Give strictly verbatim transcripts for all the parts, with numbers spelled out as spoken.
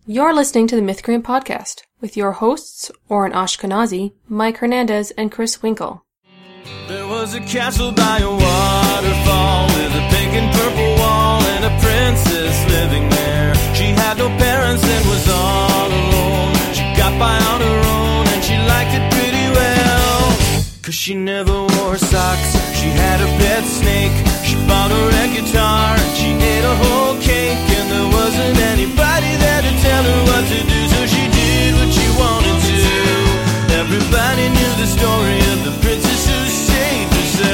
You're listening to the Mythgrian Podcast with your hosts, Oren Ashkenazi, Mike Hernandez, and Chris Winkle. There was a castle by a waterfall with a pink and purple wall and a princess living there. She had no parents and was all alone. She got by on her own and she liked it pretty well. Cause she never wore socks, she had a pet snake. She bought a red guitar and she ate a whole cake. And there wasn't anybody there to tell her what to do, so she did what she wanted to. Everybody knew the story of the princess who saved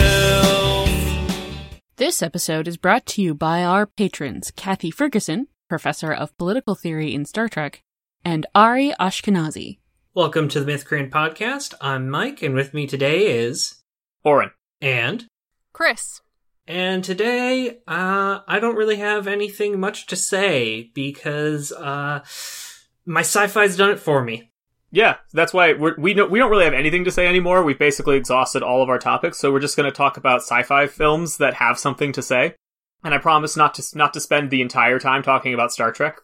herself. This episode is brought to you by our patrons, Kathy Ferguson, Professor of Political Theory in Star Trek, and Ari Ashkenazi. Welcome to the Mythgrian Podcast. I'm Mike, and with me today is... Oren. And... Chris. And today, uh, I don't really have anything much to say, because, uh, my sci-fi's done it for me. Yeah, that's why we're, we don't we don't really have anything to say anymore. We've basically exhausted all of our topics, so we're just going to talk about sci-fi films that have something to say. And I promise not to not to spend the entire time talking about Star Trek.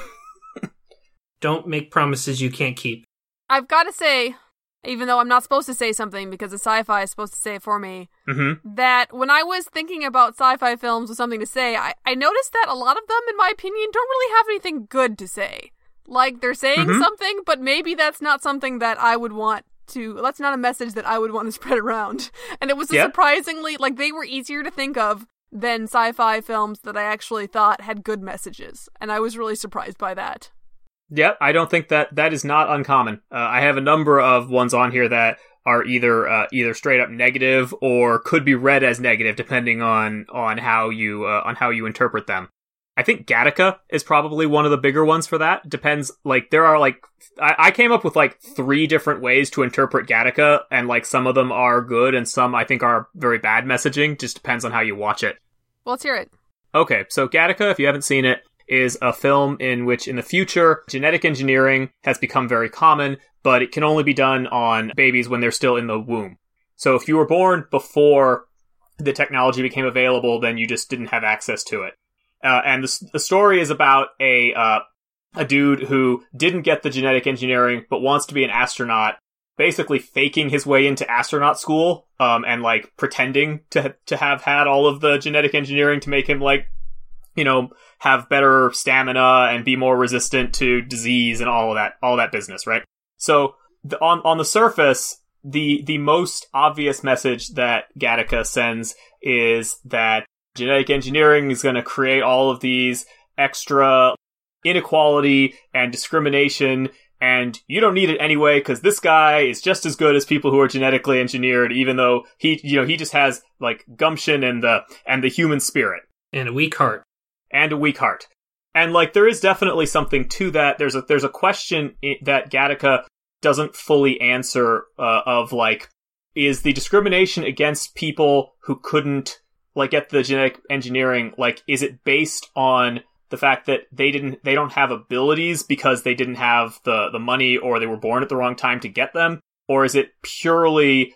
Don't make promises you can't keep. I've got to say, even though I'm not supposed to say something because the sci-fi is supposed to say it for me, mm-hmm. that when I was thinking about sci-fi films with something to say, I, I noticed that a lot of them, in my opinion, don't really have anything good to say. Like, they're saying mm-hmm. something, but maybe that's not something that I would want to... That's not a message that I would want to spread around. And it was a yep. surprisingly... Like, they were easier to think of than sci-fi films that I actually thought had good messages. And I was really surprised by that. Yeah, I don't think that that is not uncommon. Uh, I have a number of ones on here that are either uh, either straight up negative or could be read as negative, depending on on how you uh, on how you interpret them. I think Gattaca is probably one of the bigger ones for that. Depends, like, there are, like, I, I came up with, like, three different ways to interpret Gattaca, and, like, some of them are good, and some, I think, are very bad messaging. Just depends on how you watch it. Well, let's hear it. Okay, so Gattaca, if you haven't seen it, is a film in which, in the future, genetic engineering has become very common, but it can only be done on babies when they're still in the womb. So if you were born before the technology became available, then you just didn't have access to it. Uh, and the, the story is about a uh, a dude who didn't get the genetic engineering, but wants to be an astronaut, basically faking his way into astronaut school, um, and, like, pretending to to have had all of the genetic engineering to make him, like, you know, have better stamina and be more resistant to disease and all of that, all that business, right? So, the, on on the surface, the the most obvious message that Gattaca sends is that genetic engineering is going to create all of these extra inequality and discrimination, and you don't need it anyway because this guy is just as good as people who are genetically engineered, even though he, you know, he just has, like, gumption and the and the human spirit And a weak heart. and a weak heart. And, like, there is definitely something to that. There's a there's a question that Gattaca doesn't fully answer uh, of, like, is the discrimination against people who couldn't, like, get the genetic engineering, like, is it based on the fact that they didn't, they don't have abilities because they didn't have the, the money or they were born at the wrong time to get them? Or is it purely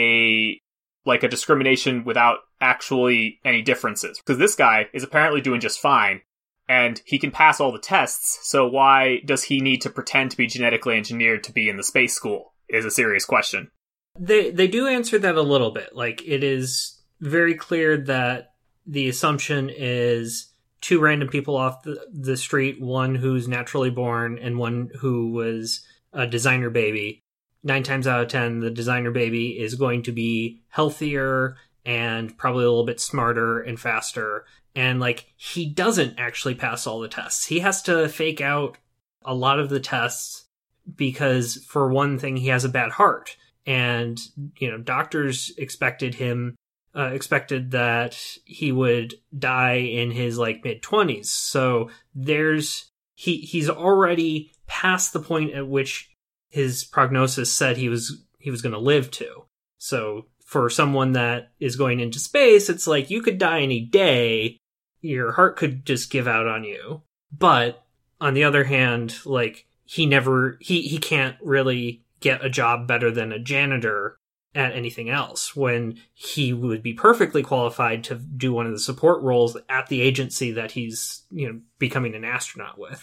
a, like, a discrimination without actually any differences? Because this guy is apparently doing just fine, and he can pass all the tests, so why does he need to pretend to be genetically engineered to be in the space school, is a serious question. They, they do answer that a little bit. Like, it is very clear that the assumption is two random people off the, the street, one who's naturally born and one who was a designer baby. Nine times out of ten, the designer baby is going to be healthier and probably a little bit smarter and faster. And, like, he doesn't actually pass all the tests. He has to fake out a lot of the tests because, for one thing, he has a bad heart. And, you know, doctors expected him Uh, expected that he would die in his, like, mid-twenties. So there's... He he's already past the point at which his prognosis said he was he was going to live to. So for someone that is going into space, it's like, you could die any day. Your heart could just give out on you. But, on the other hand, like, he never... He, he can't really get a job better than a janitor at anything else, when he would be perfectly qualified to do one of the support roles at the agency that he's, you know, becoming an astronaut with.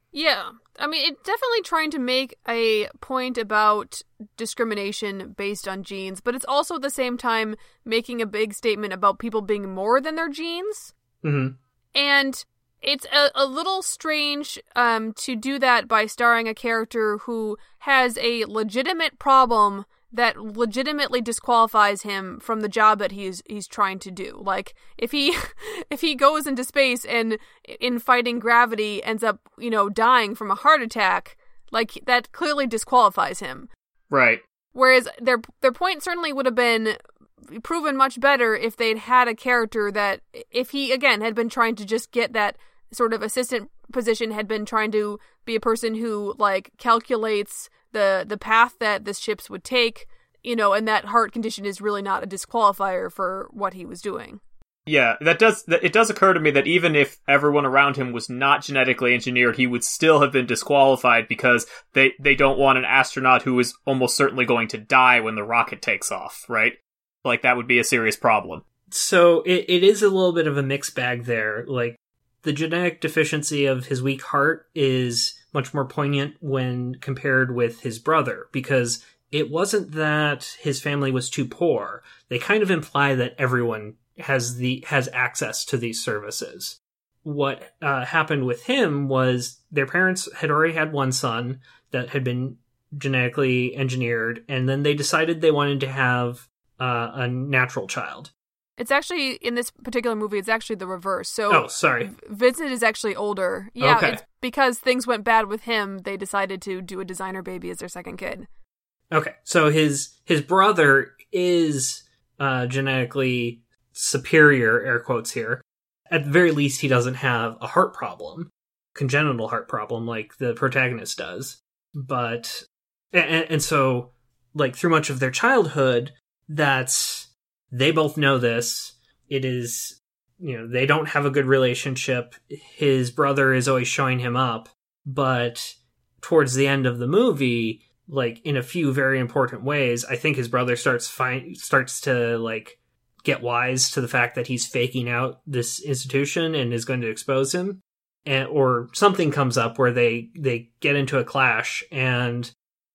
Yeah. I mean, it's definitely trying to make a point about discrimination based on genes, but it's also at the same time making a big statement about people being more than their genes. Mm-hmm. And it's a, a little strange um, to do that by starring a character who has a legitimate problem that legitimately disqualifies him from the job that he's he's trying to do. Like, if he if he goes into space and in fighting gravity ends up, you know, dying from a heart attack, like, that clearly disqualifies him. Right. Whereas their their point certainly would have been proven much better if they'd had a character that, if he, again, had been trying to just get that sort of assistant position, had been trying to be a person who, like, calculates the the path that the ships would take, you know, and that heart condition is really not a disqualifier for what he was doing. Yeah, that does. It does occur to me that even if everyone around him was not genetically engineered, he would still have been disqualified because they, they don't want an astronaut who is almost certainly going to die when the rocket takes off, right? Like, that would be a serious problem. So it, it is a little bit of a mixed bag there. Like, the genetic deficiency of his weak heart is much more poignant when compared with his brother, because it wasn't that his family was too poor. They kind of imply that everyone has the has access to these services. What uh, happened with him was their parents had already had one son that had been genetically engineered, and then they decided they wanted to have uh, a natural child. It's actually, in this particular movie, it's actually the reverse. So oh, sorry. Vincent is actually older. Yeah, okay. It's because things went bad with him, they decided to do a designer baby as their second kid. Okay, so his his brother is uh, genetically superior, air quotes here. At the very least, he doesn't have a heart problem, congenital heart problem, like the protagonist does. But, and, and so, like, through much of their childhood, that's... They both know this. It is, you know, they don't have a good relationship. His brother is always showing him up. But towards the end of the movie, like, in a few very important ways, I think his brother starts find, starts to, like, get wise to the fact that he's faking out this institution and is going to expose him. And, or something comes up where they, they get into a clash, and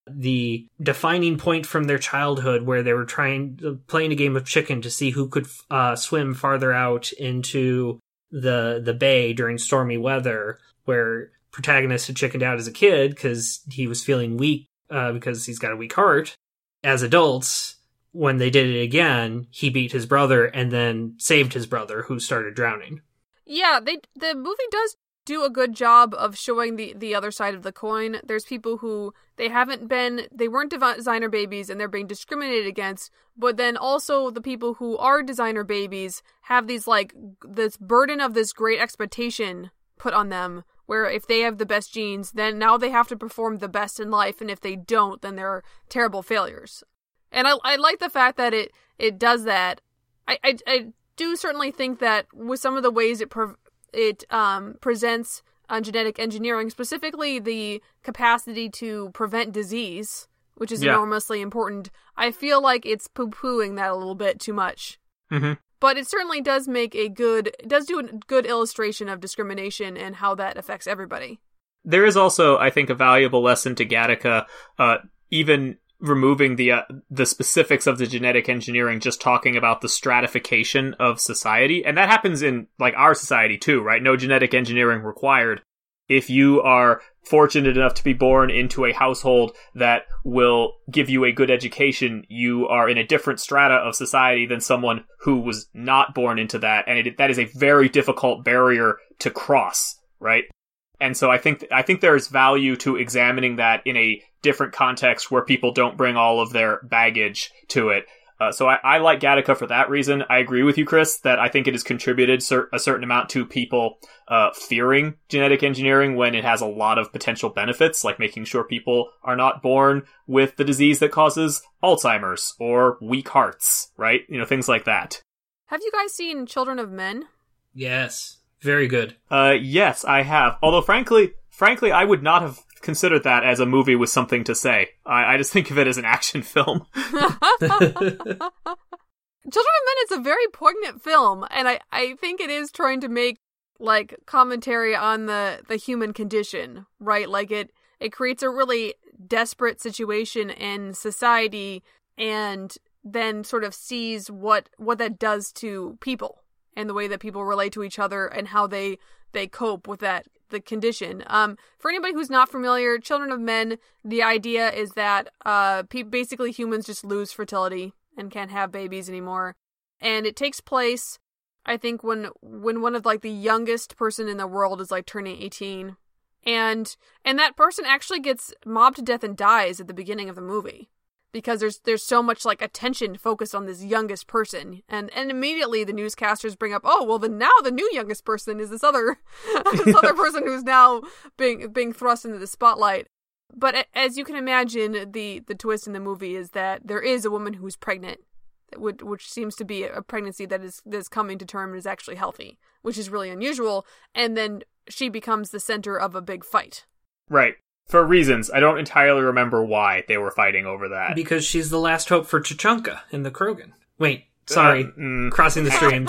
the defining point from their childhood where they were trying playing a game of chicken to see who could uh, swim farther out into the the bay during stormy weather, where protagonist had chickened out as a kid because he was feeling weak uh, because he's got a weak heart. As adults, when they did it again, he beat his brother and then saved his brother, who started drowning. Yeah, they the movie does do a good job of showing the, the other side of the coin. There's people who they haven't been, they weren't designer babies and they're being discriminated against, but then also the people who are designer babies have these, like, this burden of this great expectation put on them, where if they have the best genes, then now they have to perform the best in life, and if they don't, then they're terrible failures. And I, I like the fact that it, it does that. I, I, I do certainly think that with some of the ways it prov- it um, presents uh, genetic engineering, specifically the capacity to prevent disease, which is yeah. enormously important, I feel like it's poo-pooing that a little bit too much. Mm-hmm. But it certainly does make a good, it does do a good illustration of discrimination and how that affects everybody. There is also, I think, a valuable lesson to Gattaca, uh, even removing the uh, the specifics of the genetic engineering, just talking about the stratification of society. And that happens in, like, our society too, right? No genetic engineering required. If you are fortunate enough to be born into a household that will give you a good education, you are in a different strata of society than someone who was not born into that. And it, that is a very difficult barrier to cross, right? And so I think I think there's value to examining that in a different context where people don't bring all of their baggage to it. Uh, so I, I like Gattaca for that reason. I agree with you, Chris, that I think it has contributed cer- a certain amount to people uh, fearing genetic engineering when it has a lot of potential benefits, like making sure people are not born with the disease that causes Alzheimer's or weak hearts, right? You know, things like that. Have you guys seen Children of Men? Yes. Very good. Uh, yes, I have. Although, frankly, frankly, I would not have considered that as a movie with something to say. I, I just think of it as an action film. Children of Men is a very poignant film, and I, I think it is trying to make like commentary on the the human condition, right? Like it it creates a really desperate situation in society, and then sort of sees what what that does to people and the way that people relate to each other and how they they cope with that the condition. Um, for anybody who's not familiar, Children of Men, the idea is that uh, pe- basically humans just lose fertility and can't have babies anymore, and it takes place, I think, when when one of like the youngest person in the world is like turning eighteen, and and that person actually gets mobbed to death and dies at the beginning of the movie. Because there's there's so much like attention focused on this youngest person, and and immediately the newscasters bring up, oh well, then now the new youngest person is this other this other person who's now being being thrust into the spotlight. But as you can imagine, the the twist in the movie is that there is a woman who's pregnant, which which seems to be a pregnancy that is that is coming to term and is actually healthy, which is really unusual. And then she becomes the center of a big fight. Right. For reasons. I don't entirely remember why they were fighting over that. Because she's the last hope for Tachanka in the Krogan. Wait, sorry. Uh, mm. Crossing the streams.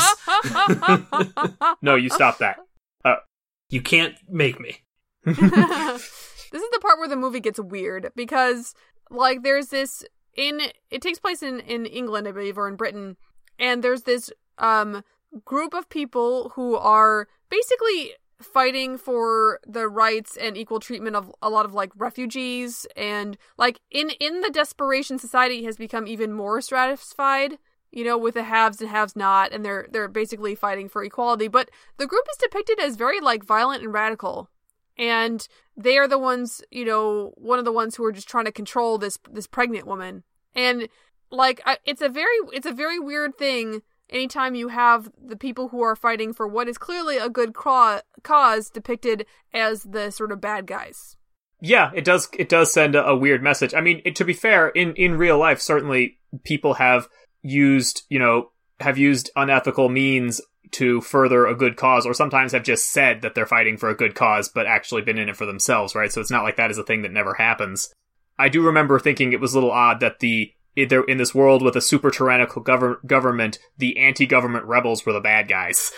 No, you stop that. Uh. You can't make me. This is the part where the movie gets weird, because, like, there's this, in, it takes place in, in England, I believe, or in Britain, and there's this, um, group of people who are basically fighting for the rights and equal treatment of a lot of like refugees, and like in in the desperation, society has become even more stratified, you know, with the haves and haves not, and they're they're basically fighting for equality. But the group is depicted as very like violent and radical, and they are the ones, you know, one of the ones who are just trying to control this this pregnant woman. And like I, it's a very it's a very weird thing anytime you have the people who are fighting for what is clearly a good cra- cause depicted as the sort of bad guys. Yeah, it does it does send a, a weird message. I mean, it, to be fair, in, in real life, certainly people have used, you know, have used unethical means to further a good cause, or sometimes have just said that they're fighting for a good cause, but actually been in it for themselves, right? So it's not like that is a thing that never happens. I do remember thinking it was a little odd that the in this world with a super tyrannical gov- government, the anti-government rebels were the bad guys.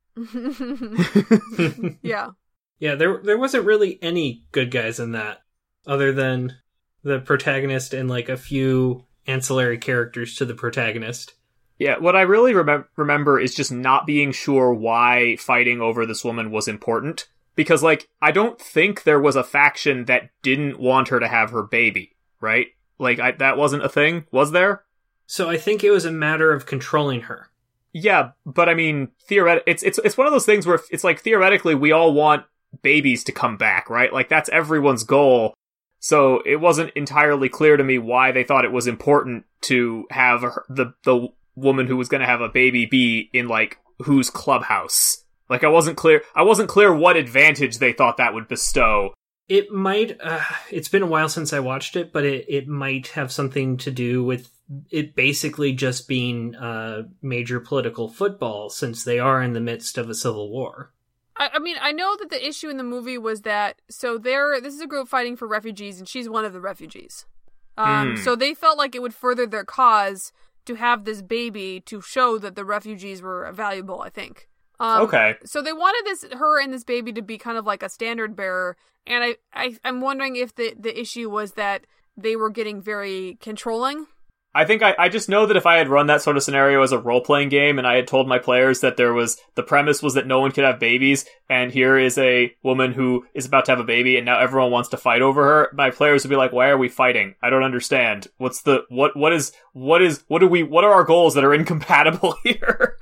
Yeah. Yeah, there there wasn't really any good guys in that, other than the protagonist and like a few ancillary characters to the protagonist. Yeah, what I really remem- remember is just not being sure why fighting over this woman was important. Because, like, I don't think there was a faction that didn't want her to have her baby, right? Like, I, that wasn't a thing, was there? So I think it was a matter of controlling her. Yeah, but I mean, theoret- it's it's it's one of those things where it's like, theoretically, we all want babies to come back, right? Like, that's everyone's goal. So it wasn't entirely clear to me why they thought it was important to have her, the the woman who was going to have a baby be in, like, whose clubhouse. Like, I wasn't clear. I wasn't clear what advantage they thought that would bestow. It might, uh, it's been a while since I watched it, but it, it might have something to do with it basically just being uh, major political football, since they are in the midst of a civil war. I, I mean, I know that the issue in the movie was that, so there, this is a group fighting for refugees, and she's one of the refugees. Um, Mm. So they felt like it would further their cause to have this baby to show that the refugees were valuable, I think. Um, Okay. So they wanted this her and this baby to be kind of like a standard bearer, and I, I I'm wondering if the the issue was that they were getting very controlling. I think I, I just know that if I had run that sort of scenario as a role-playing game and I had told my players that there was, the premise was that no one could have babies, and here is a woman who is about to have a baby and now everyone wants to fight over her, my players would be like, why are we fighting? I don't understand. What's the, what, what is, what is, what do we, what are our goals that are incompatible here?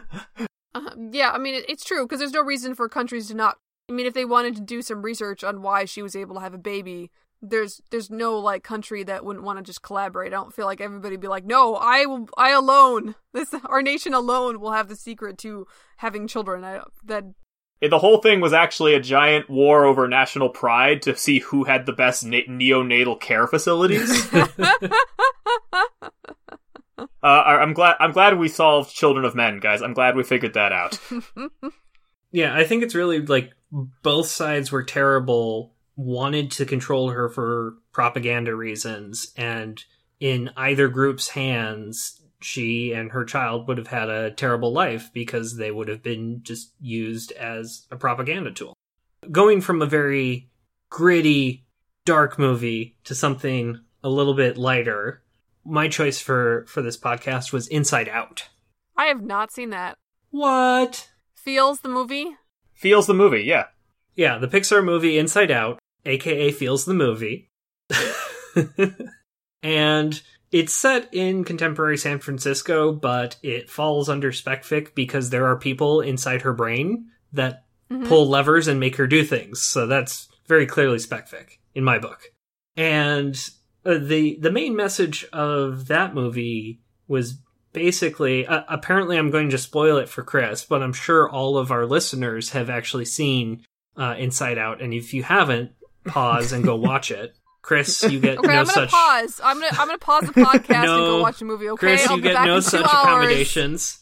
Uh, yeah, I mean, it, it's true, because there's no reason for countries to not, I mean, if they wanted to do some research on why she was able to have a baby, there's there's no, like, country that wouldn't want to just collaborate. I don't feel like everybody would be like, no, I will, I alone, this, our nation alone will have the secret to having children. I, that... The whole thing was actually a giant war over national pride to see who had the best na- neonatal care facilities. Uh, I'm glad. I'm glad we solved Children of Men, guys. I'm glad we figured that out. Yeah, I think it's really like both sides were terrible, wanted to control her for propaganda reasons, and in either group's hands, she and her child would have had a terrible life because they would have been just used as a propaganda tool. Going from a very gritty, dark movie to something a little bit lighter, my choice for, for this podcast was Inside Out. I have not seen that. What? Feels the movie? Feels the movie, yeah. Yeah, the Pixar movie Inside Out, aka Feels the Movie. And it's set in contemporary San Francisco, but it falls under spec-fic because there are people inside her brain that mm-hmm. pull levers and make her do things. So that's very clearly spec-fic in my book. And uh, the the main message of that movie was basically, uh, apparently I'm going to spoil it for Chris, but I'm sure all of our listeners have actually seen uh, Inside Out. And if you haven't, pause and go watch it. Chris, you get okay, no I'm gonna such... pause. I'm gonna I'm gonna pause the podcast no, and go watch a movie, okay? Chris, I'll you be get back no in such two hours. accommodations.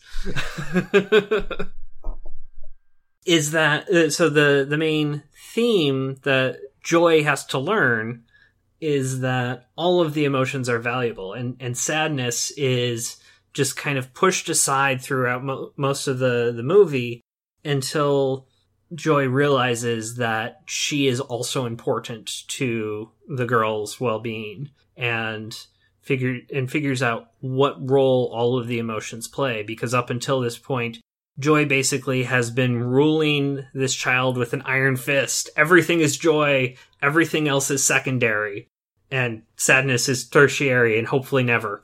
Is that... Uh, so the, the main theme that Joy has to learn is that all of the emotions are valuable, and, and sadness is just kind of pushed aside throughout mo- most of the, the movie until Joy realizes that she is also important to the girl's well-being, and figure and figures out what role all of the emotions play, because up until this point, Joy basically has been ruling this child with an iron fist. Everything is joy, everything else is secondary, and sadness is tertiary and hopefully never.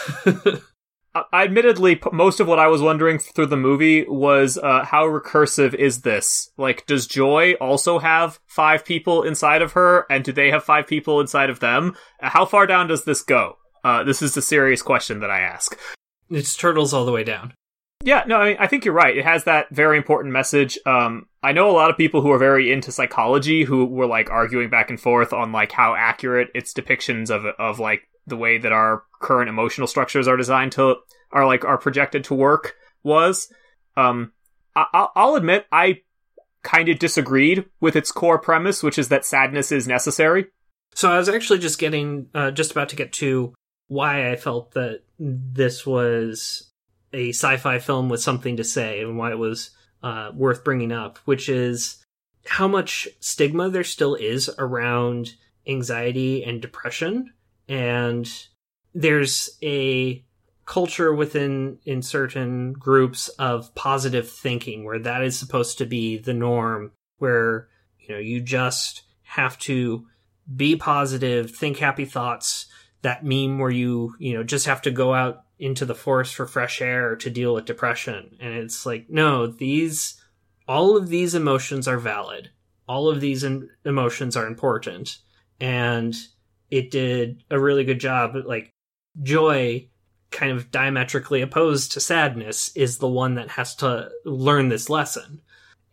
I, admittedly, p- most of what I was wondering through the movie was uh, how recursive is this? Like, does Joy also have five people inside of her, and do they have five people inside of them? How far down does this go? Uh, this is a serious question that I ask. It's turtles all the way down. Yeah, no, I mean, I think you're right. It has that very important message. Um, I know a lot of people who are very into psychology who were, like, arguing back and forth on, like, how accurate its depictions of, of, like, the way that our current emotional structures are designed to, are, like, are projected to work was. Um, I- I'll admit, I kind of disagreed with its core premise, which is that sadness is necessary. So I was actually just getting, uh, just about to get to why I felt that this was a sci-fi film with something to say and why it was uh, worth bringing up, which is how much stigma there still is around anxiety and depression. And there's a culture within in certain groups of positive thinking where that is supposed to be the norm, where, you know, you just have to be positive, think happy thoughts. That meme where you, you know, just have to go out into the forest for fresh air to deal with depression. And it's like, no, these, all of these emotions are valid. All of these in- emotions are important. And it did a really good job. Like, Joy, kind of diametrically opposed to sadness, is the one that has to learn this lesson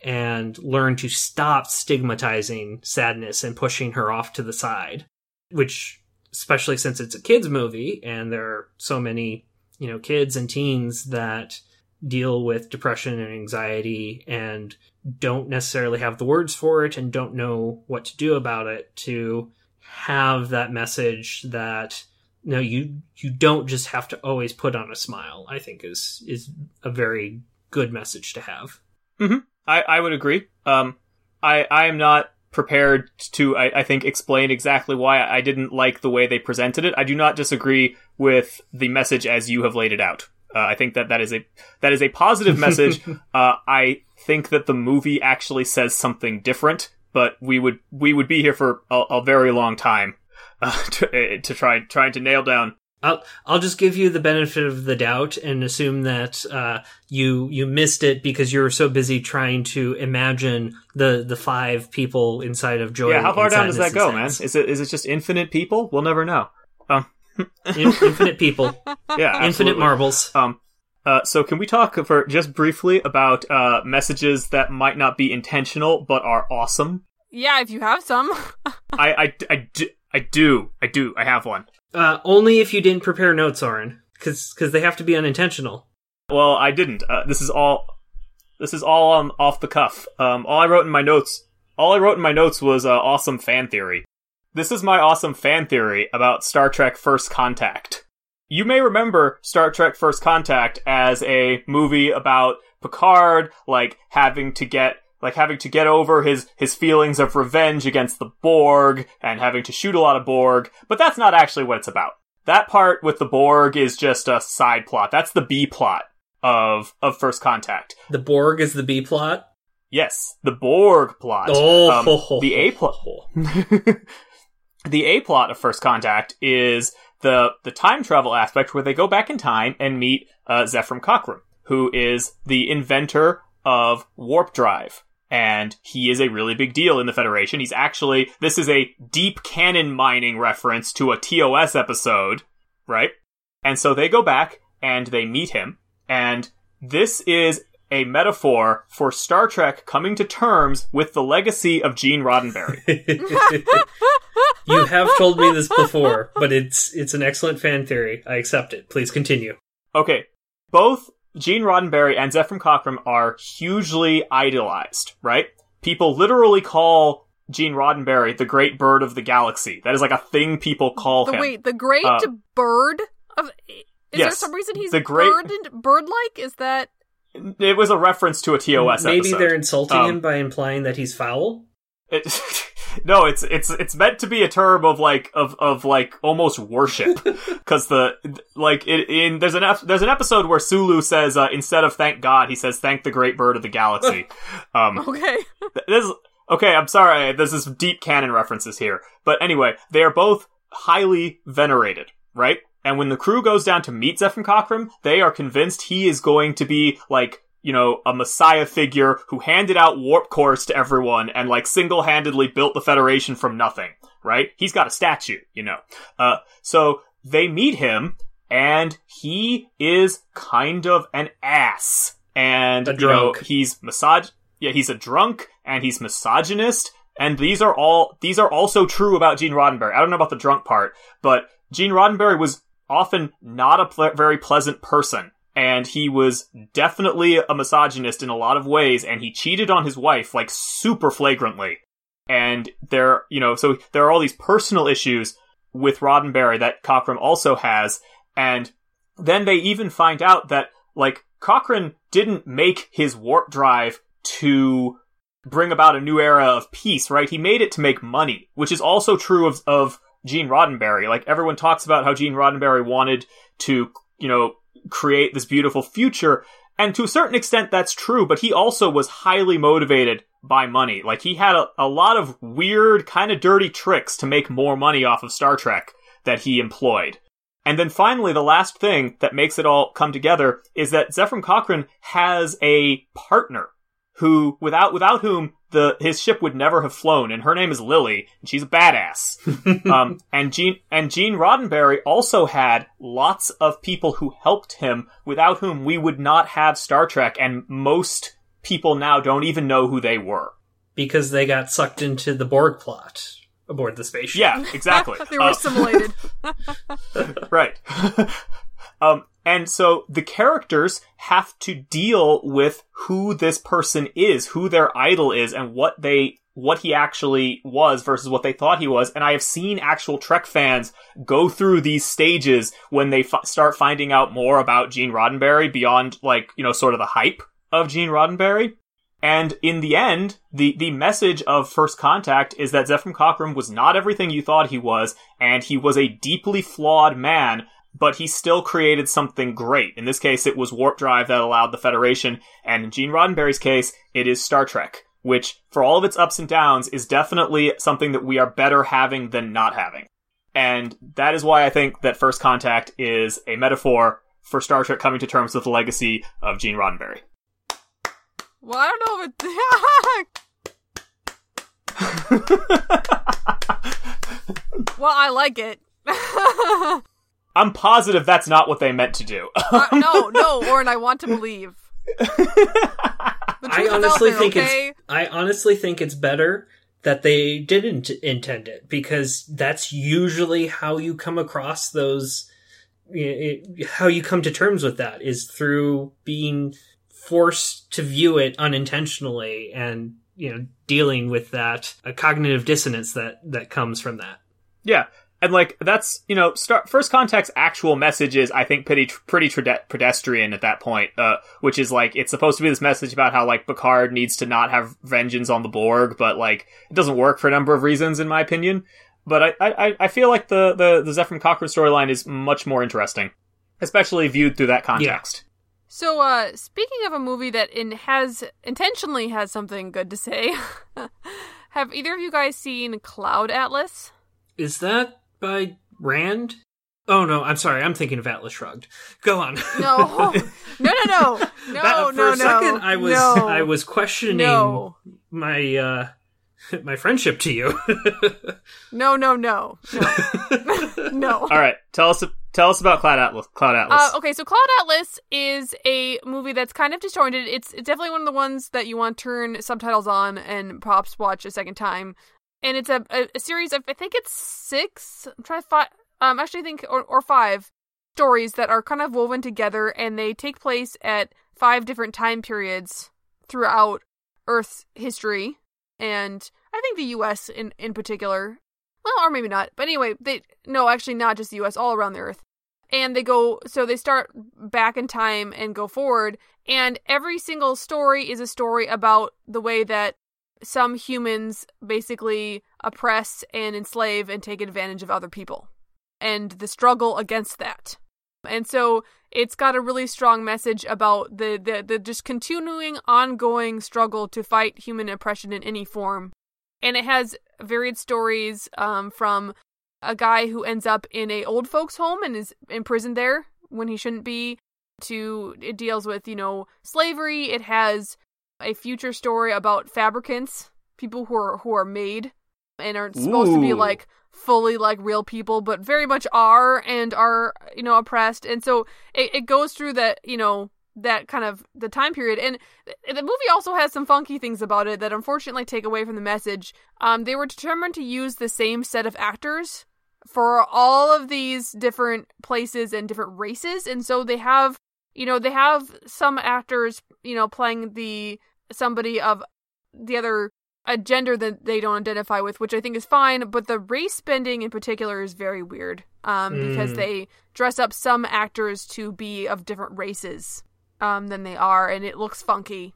and learn to stop stigmatizing sadness and pushing her off to the side, which, especially since it's a kids movie and there are so many, you know, kids and teens that deal with depression and anxiety and don't necessarily have the words for it and don't know what to do about it, to have that message that, no, you you don't just have to always put on a smile, I think is is a very good message to have. Mm-hmm. I, I would agree. Um, I, I am not prepared to, I, I think, explain exactly why I didn't like the way they presented it. I do not disagree with the message as you have laid it out. Uh, I think that that is a that is a positive message. uh, I think that the movie actually says something different, but we would we would be here for a, a very long time uh, to, to try trying to nail down. I'll I'll just give you the benefit of the doubt and assume that uh, you you missed it because you were so busy trying to imagine the, the five people inside of Joy. Yeah, how far down does that go, sense. man? Is it is it just infinite people? We'll never know. Um, In, infinite people. Yeah, absolutely. Infinite marbles. Um, uh, so can we talk for just briefly about uh, messages that might not be intentional but are awesome? Yeah, if you have some. I, I, I, do, I do. I do. I have one. Uh, only if you didn't prepare notes, Oren, because they have to be unintentional. Well, I didn't. Uh, this is all. This is all um, off the cuff. Um, all I wrote in my notes. All I wrote in my notes was uh, awesome fan theory. This is my awesome fan theory about Star Trek First Contact. you may remember Star Trek First Contact as a movie about Picard, like, having to get, like, having to get over his, his feelings of revenge against the Borg, and having to shoot a lot of Borg, but that's not actually what it's about. That part with the Borg is just a side plot. That's the B plot of, of First Contact. The Borg is the B plot? Yes, the Borg plot. Oh, um, ho, ho, the A plot. The A plot of First Contact is the the time travel aspect where they go back in time and meet uh, Zefram Cochrane, who is the inventor of warp drive. And he is a really big deal in the Federation. He's actually, this is a deep canon mining reference to a T O S episode, right? And so they go back and they meet him. And this is a metaphor for Star Trek coming to terms with the legacy of Gene Roddenberry. You have told me this before, but it's it's an excellent fan theory. I accept it. Please continue. Okay. Both Gene Roddenberry and Zefram Cochrane are hugely idolized, right? People literally call Gene Roddenberry the great bird of the galaxy. That is like a thing people call the, him. Wait, the great uh, bird of... Is yes, there some reason he's the great, bird, bird-like? Is that... It was a reference to a T O S Maybe episode. they're insulting um, him by implying that he's foul? It, no, it's it's it's meant to be a term of like of of like almost worship, because the like it, in there's an there's an episode where Sulu says uh, instead of thank God he says thank the great bird of the galaxy. um, Okay. this okay. I'm sorry. This is deep canon references here, but anyway, they are both highly venerated, right? And when the crew goes down to meet Zefram Cochrane, they are convinced he is going to be like, you know, a messiah figure who handed out warp cores to everyone and, like, single-handedly built the Federation from nothing, right? He's got a statue, you know. Uh, so they meet him, and he is kind of an ass. And, A you know, drunk. he's misog- yeah, he's a drunk, and he's misogynist, and these are all, these are also true about Gene Roddenberry. I don't know about the drunk part, but Gene Roddenberry was often not a ple- very pleasant person. And he was definitely a misogynist in a lot of ways, and he cheated on his wife, like, super flagrantly. And there, you know, so there are all these personal issues with Roddenberry that Cochrane also has, and then they even find out that, like, Cochrane didn't make his warp drive to bring about a new era of peace, right? He made it to make money, which is also true of, of Gene Roddenberry. Like, everyone talks about how Gene Roddenberry wanted to, you know, create this beautiful future, and to a certain extent that's true, but he also was highly motivated by money. Like, he had a, a lot of weird, kind of dirty tricks to make more money off of Star Trek that he employed. And then finally, the last thing that makes it all come together is that Zefram Cochrane has a partner who, without without whom the his ship would never have flown, and her name is Lily, and she's a badass. um, and Gene and Gene Roddenberry also had lots of people who helped him, without whom we would not have Star Trek, and most people now don't even know who they were. Because they got sucked into the Borg plot aboard the spaceship. Yeah, exactly. They were Uh, assimilated. Right. um, and so the characters have to deal with who this person is, who their idol is, and what they, what he actually was versus what they thought he was. And I have seen actual Trek fans go through these stages when they f- start finding out more about Gene Roddenberry beyond, like, you know, sort of the hype of Gene Roddenberry. And in the end, the, the message of First Contact is that Zefram Cochrane was not everything you thought he was, and he was a deeply flawed man, but he still created something great. In this case, it was warp drive that allowed the Federation, and in Gene Roddenberry's case, it is Star Trek, which, for all of its ups and downs, is definitely something that we are better having than not having. And that is why I think that First Contact is a metaphor for Star Trek coming to terms with the legacy of Gene Roddenberry. Well, I don't know if it... Well, I like it. I'm positive that's not what they meant to do. uh, no, no, Oren, I want to believe. I honestly there, think okay? it's I honestly think it's better that they didn't intend it, because that's usually how you come across those, it, how you come to terms with that is through being forced to view it unintentionally and, you know, dealing with that a cognitive dissonance that that comes from that. Yeah. And, like, that's, you know, start, First Contact's actual message is, I think, pretty pretty trade- pedestrian at that point, uh, which is, like, it's supposed to be this message about how, like, Picard needs to not have vengeance on the Borg, but, like, it doesn't work for a number of reasons, in my opinion. But I I, I feel like the, the, the Zefram Cochrane storyline is much more interesting, especially viewed through that context. Yeah. So, uh, speaking of a movie that in has intentionally has something good to say, have either of you guys seen Cloud Atlas? Is that by Rand? Oh, no, I'm sorry. I'm thinking of Atlas Shrugged. Go on. No. No, no, no. No, that, no, For a no. second, I was, no. I was questioning no. my, uh, my friendship to you. no, no, no. No. no. All right. Tell us tell us about Cloud Atlas. Cloud Atlas. Uh, okay, so Cloud Atlas is a movie that's kind of disjointed. It's, it's definitely one of the ones that you want to turn subtitles on and perhaps watch a second time. And it's a, a, a series of, I think it's six, I'm trying to find, um, actually I think, or, or five stories that are kind of woven together, and they take place at five different time periods throughout Earth's history, and I think the U S in, in particular. Well, or maybe not, but anyway, they, no, actually not just the U S, all around the Earth. And they go, so they start back in time and go forward, and every single story is a story about the way that some humans basically oppress and enslave and take advantage of other people, and the struggle against that. And so it's got a really strong message about the, the, the just continuing ongoing struggle to fight human oppression in any form. And it has varied stories um, from a guy who ends up in a old folks home and is imprisoned there when he shouldn't be, to it deals with, you know, slavery. It has a future story about fabricants, people who are who are made and aren't supposed Ooh. to be like fully like real people, but very much are and are, you know, oppressed. And so it, it goes through that, you know, that kind of the time period. And the movie also has some funky things about it that unfortunately take away from the message. Um, they were determined to use the same set of actors for all of these different places and different races. And so they have, you know, they have some actors, you know, playing the somebody of the other a gender that they don't identify with, which I think is fine, but the race bending in particular is very weird, um, mm. because they dress up some actors to be of different races um, than they are, and it looks funky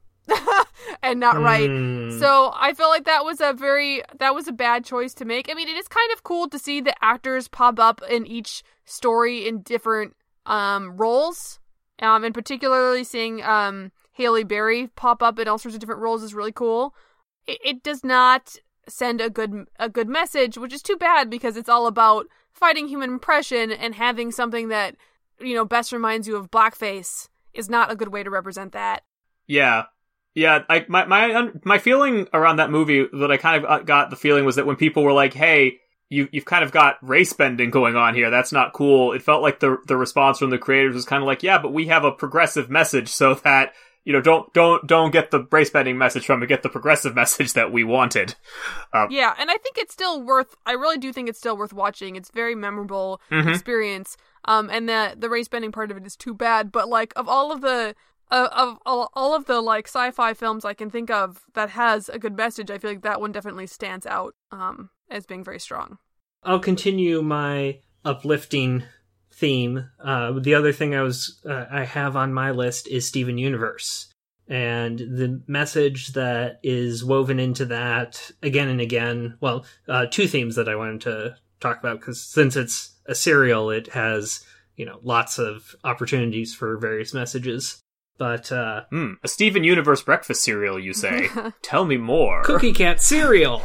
and not mm. right. So I feel like that was a very that was a bad choice to make. I mean, it is kind of cool to see the actors pop up in each story in different um, roles, um, and particularly seeing um, Halle Berry pop up in all sorts of different roles is really cool. It, it does not send a good a good message, which is too bad because it's all about fighting human oppression, and having something that, you know, best reminds you of blackface is not a good way to represent that. Yeah. Yeah, I, my my my feeling around that movie, that I kind of got the feeling, was that when people were like, "Hey, you you've kind of got race bending going on here. That's not cool." It felt like the the response from the creators was kind of like, "Yeah, but we have a progressive message, so that, you know, don't don't don't get the race bending message from it. Get the progressive message that we wanted." Um, yeah, and I think it's still worth. I really do think it's still worth watching. It's a very memorable mm-hmm. experience. Um, and the the race bending part of it is too bad. But like, of all of the Uh, of all, all of the like sci-fi films I can think of that has a good message, I feel like that one definitely stands out um, as being very strong. I'll continue my uplifting theme. Uh, the other thing I was uh, I have on my list is Steven Universe, and the message that is woven into that again and again. Well, uh, two themes that I wanted to talk about, because since it's a serial, it has, you know, lots of opportunities for various messages. But, uh... Mm, a Steven Universe breakfast cereal, you say? Tell me more. Cookie Cat cereal!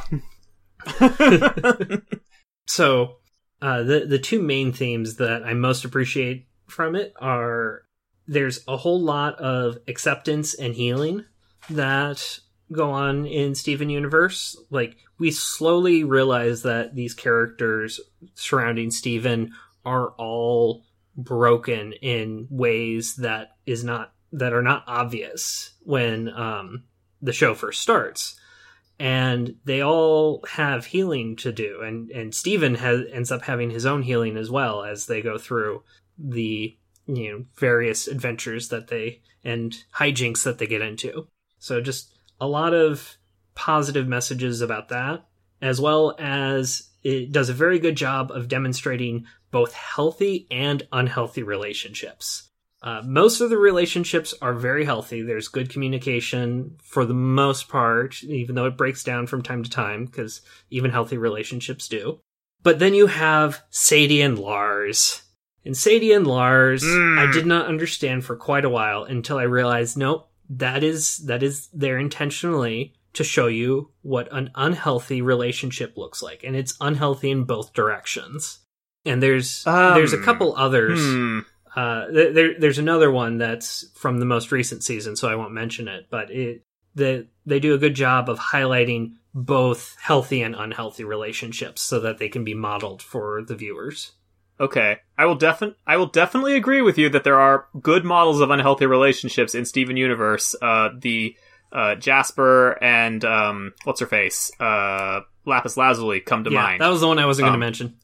So, uh, the, the two main themes that I most appreciate from it are, there's a whole lot of acceptance and healing that go on in Steven Universe. Like, we slowly realize that these characters surrounding Steven are all broken in ways that is not that are not obvious when um, the show first starts. And they all have healing to do. And, and Steven has, ends up having his own healing as well as they go through the, you know, various adventures that they, and hijinks that they get into. So just a lot of positive messages about that, as well as it does a very good job of demonstrating both healthy and unhealthy relationships. Uh, most of the relationships are very healthy. There's good communication for the most part, even though it breaks down from time to time, because even healthy relationships do. But then you have Sadie and Lars. And Sadie and Lars, mm. I did not understand for quite a while until I realized, nope, that is that is there intentionally to show you what an unhealthy relationship looks like. And it's unhealthy in both directions. And there's um, there's a couple others. Hmm. Uh, there, there's another one that's from the most recent season, so I won't mention it. But it, the, they do a good job of highlighting both healthy and unhealthy relationships so that they can be modeled for the viewers. Okay, I will defin- I will definitely agree with you that there are good models of unhealthy relationships in Steven Universe. Uh, the uh, Jasper and um, what's her face, uh, Lapis Lazuli come to yeah, mind. That was the one I wasn't um, going to mention.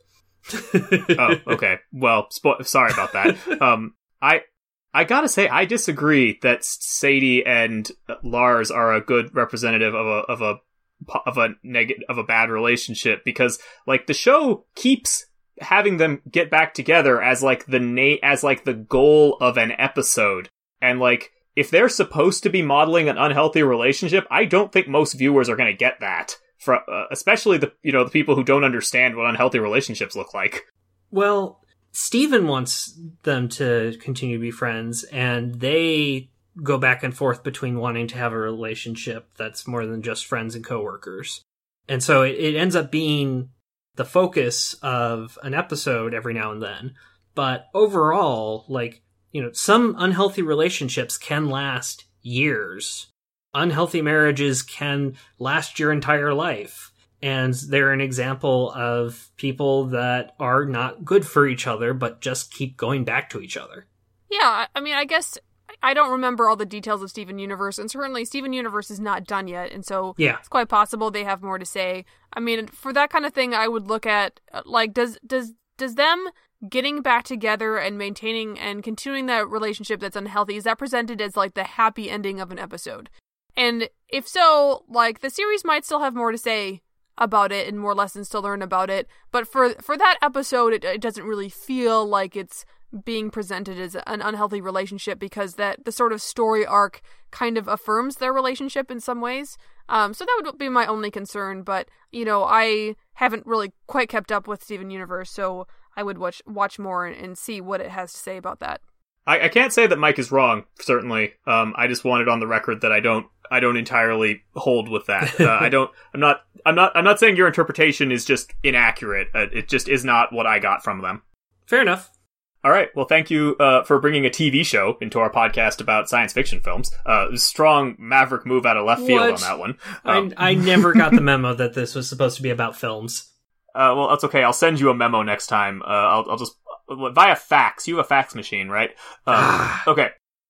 Oh, okay. Well, spo- sorry about that. Um, I I gotta say, I disagree that Sadie and Lars are a good representative of a of a of a negative of a bad relationship, because like the show keeps having them get back together as like the na- as like the goal of an episode, and like if they're supposed to be modeling an unhealthy relationship, I don't think most viewers are gonna get that. For, uh, especially the you know the people who don't understand what unhealthy relationships look like. Well, Steven wants them to continue to be friends, and they go back and forth between wanting to have a relationship that's more than just friends and coworkers. And so it, it ends up being the focus of an episode every now and then. But overall, like, you know, some unhealthy relationships can last years. Unhealthy marriages can last your entire life. And they're an example of people that are not good for each other, but just keep going back to each other. Yeah, I mean, I guess I don't remember all the details of Steven Universe, and certainly Steven Universe is not done yet, and so yeah. It's quite possible they have more to say. I mean, for that kind of thing, I would look at, like, does does does them getting back together and maintaining and continuing that relationship that's unhealthy, is that presented as, like, the happy ending of an episode? And if so, like, the series might still have more to say about it and more lessons to learn about it. But for for that episode, it, it doesn't really feel like it's being presented as an unhealthy relationship, because that the sort of story arc kind of affirms their relationship in some ways. Um, so that would be my only concern. But, you know, I haven't really quite kept up with Steven Universe, so I would watch watch more and, and see what it has to say about that. I, I can't say that Mike is wrong, certainly. Um, I just wanted on the record that I don't I don't entirely hold with that. Uh, I don't. I'm not. I'm not. I'm not saying your interpretation is just inaccurate. Uh, it just is not what I got from them. Fair enough. All right. Well, thank you uh, for bringing a T V show into our podcast about science fiction films. Uh, strong Maverick move out of left field what? on that one. Um, I I never got the memo that this was supposed to be about films. Uh, well, that's okay. I'll send you a memo next time. Uh, I'll I'll just via fax. You have a fax machine, right? Um, okay.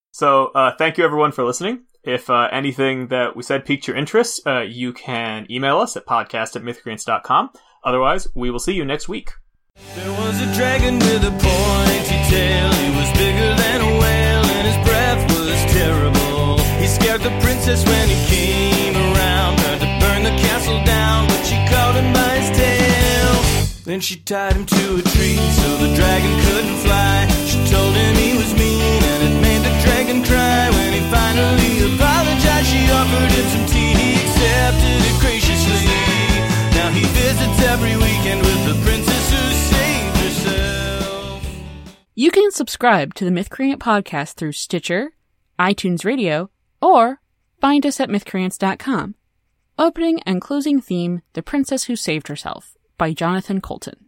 So uh, thank you everyone for listening. If uh, anything that we said piqued your interest, uh, you can email us at podcast at mythcreants dot com. Otherwise, we will see you next week. There was a dragon with a pointy tail. He was bigger than a whale and his breath was terrible. He scared the princess when he came around. Tried to burn the castle down, but she caught him by his tail. Then she tied him to a tree so the dragon couldn't fly. She told him he was mean and it made the dragon cry. When he finally apologized, she offered him some tea. He accepted it graciously. Now he visits every weekend with the princess who saved herself. You can subscribe to the Mythcreant podcast through Stitcher, iTunes Radio, or find us at mythcreants dot com. Opening and closing theme, The Princess Who Saved Herself, by Jonathan Coulton.